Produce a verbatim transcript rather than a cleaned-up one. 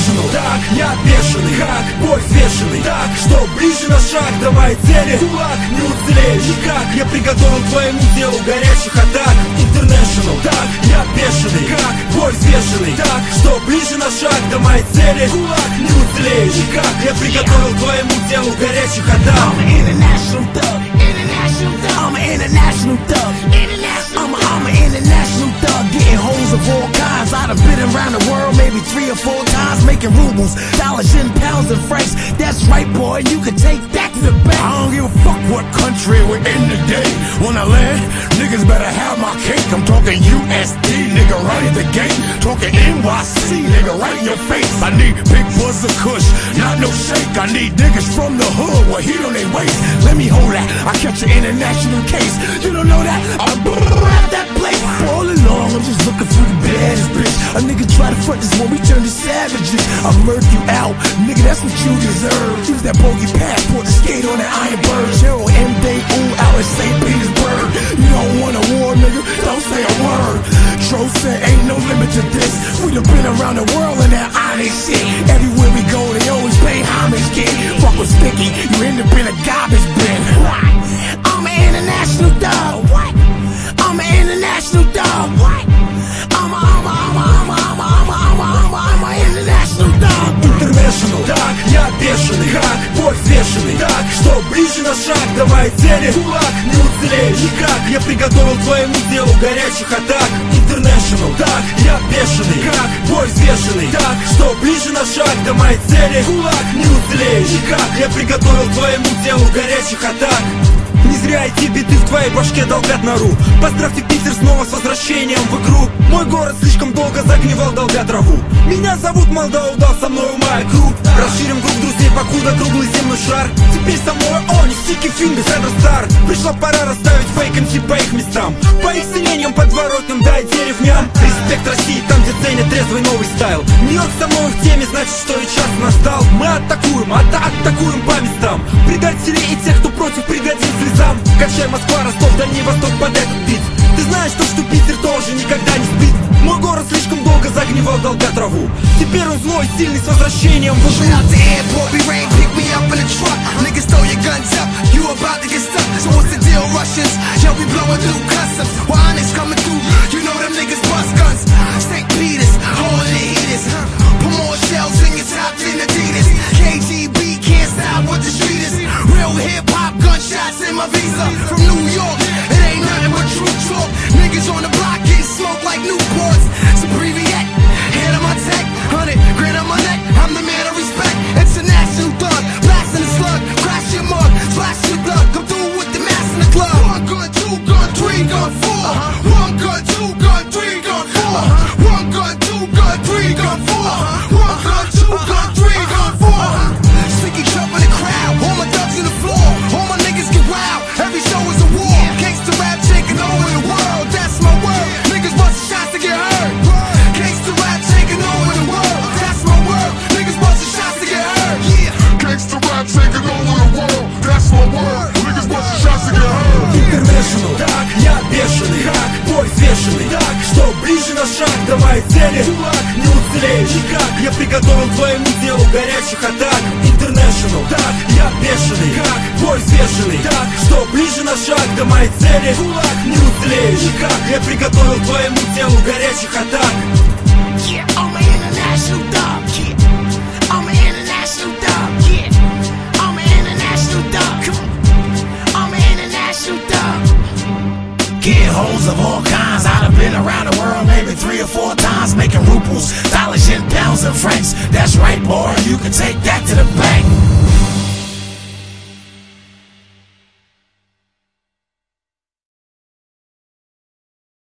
International. Так, я бешеный, как бой взвешенный. Так, что ближе на шаг до моей цели. Кулак не уцелеешь никак. Я приготовил твоему делу горячих атак. International. Так, я бешеный, как бой взвешенный. Так, что ближе на шаг до моей цели. Кулак не уцелеешь никак. Я приготовил твоему делу горячих атак. I'm an international thug. International thug. I'm an international thug. International. I'm a, I'm an international thug. Getting hoes of all kinds. I done been around the world maybe three or four times, making rubles, dollars and pounds and francs. That's right, boy. You can take that to the bank. I don't give a fuck what country we're in today. When I land, niggas better have my cake. I'm talking U S D, nigga, right at the gate. Talking N Y C, nigga, right in your face. I need big buzz of kush, not no shake. I need niggas from the hood with heat on their waist. Let me hold that. I catch an international case. You don't know that? I'm grab that place. All along, I'm just looking for the baddest bitch. A nigga try to front this one, we turn to savages. I murk you out, nigga, that's what you deserve. Use that bogey passport to skate on that Iron Bird. Cheryl M. Day, ooh, out in Saint Petersburg. You don't want a war, nigga, don't say a word. Tro said ain't no limit to this. We done been around the world in that honest shit. Everywhere we go, they always pay homage, kid. Fuck with Sticky, you end up in a garbage bin. I'm an international dog. What? I'm an international dog. What? I'm a, I'm a, I'm a, I'm a, I'm a, I'm a, I'm a, I'm a, I'm a international dog. International. Так, я бешеный, как бой взвешенный. Так, что ближе на шаг до моей цели. Кулак не уцелеешь никак. Я приготовил твоему делу горячих атак. International. Так, я бешеный, как бой взвешенный. Так, что ближе на шаг до моей цели. Кулак не уцелеешь никак. Я приготовил твоему делу горячих атак. Не зря эти биты в твоей башке долбят нору. Поздравьте Питер снова с возвращением в игру. Мой город слишком долго загнивал, долбя траву. Меня зовут Молдау, дал со мной моя кру. Расширим круг друзей, покуда круглый земной шар. Теперь со мной они, Стики Фингерс, Эверстар. Пришла пора расставить фейк эм си по их местам. По их селениям, подворотням, да и деревням. Респект России, там где ценят трезвый новый стайл. Нью-Йорк со мной в теме, значит, что и час настал. Мы атакуем, ата атакуем по местам. Предателей и тех, кто против, придадим слезам. Качай Москва, Ростов, Дальний Восток под этот бит. Ты знаешь, что, что Питер тоже никогда не спит. Мой город слишком долго загнивал, долбя траву. Теперь он злой, сильный, с возвращением в игру. Out the airport, we rain, pick me up in a truck. Niggas throw your guns up, you about to get stuck. So what's the deal, Russians? Yo, we blowing through customs. While Onyx coming through, you know them niggas bust guns. Saint Peters, all the heaters. Put more shells in your top than Adidas. K G B can't stop what the street is. Real hip hop gunshots in my visa. From New York, it ain't nothing but true talk. Niggas on the block getting smoked like Newports. Supreviate, hand on my tech, hundred grand on my neck. I'm the man of respect. International thug, blasting the slug, crash your mug, splash your thug. Come through with the mass in the club. One gun, two gun, three gun, four. One gun, two gun, three gun, four. One gun, two gun, three gun, four. One gun, two gun, three gun, four. Sticky trap in the crowd, all my thugs in the floor. All my niggas get wild, every show is a war. Gangsta rap taking over the world, that's my world. Niggas bustin' shots to get hurt. Gangsta rap taking over the world, that's my world. Niggas bustin' shots to get hurt. Yeah. Gangsta rap taking over the world. That's my word. Niggas bustin' shots to get hurt. International. Так, я бешеный, как бой взвешенный. Так, что ближе на шаг до моей цели. Кулак не уцелеешь никак. Я приготовил твоему делу горячих атак. International. Так, я бешеный, как бой взвешенный. Так, что ближе на шаг до моей цели. Кулак не уцелеешь никак. Я приготовил твоему делу горячих атак. Yeah, I'm an international dog. Yeah, I'm an international dog. Yeah, I'm an international dog. Come on, I'm an international dog. Getting hoes of all kinds. I done been around the world maybe three or four times, making rubles, dollars and pounds and francs. That's right, boy, you can take that to the bank.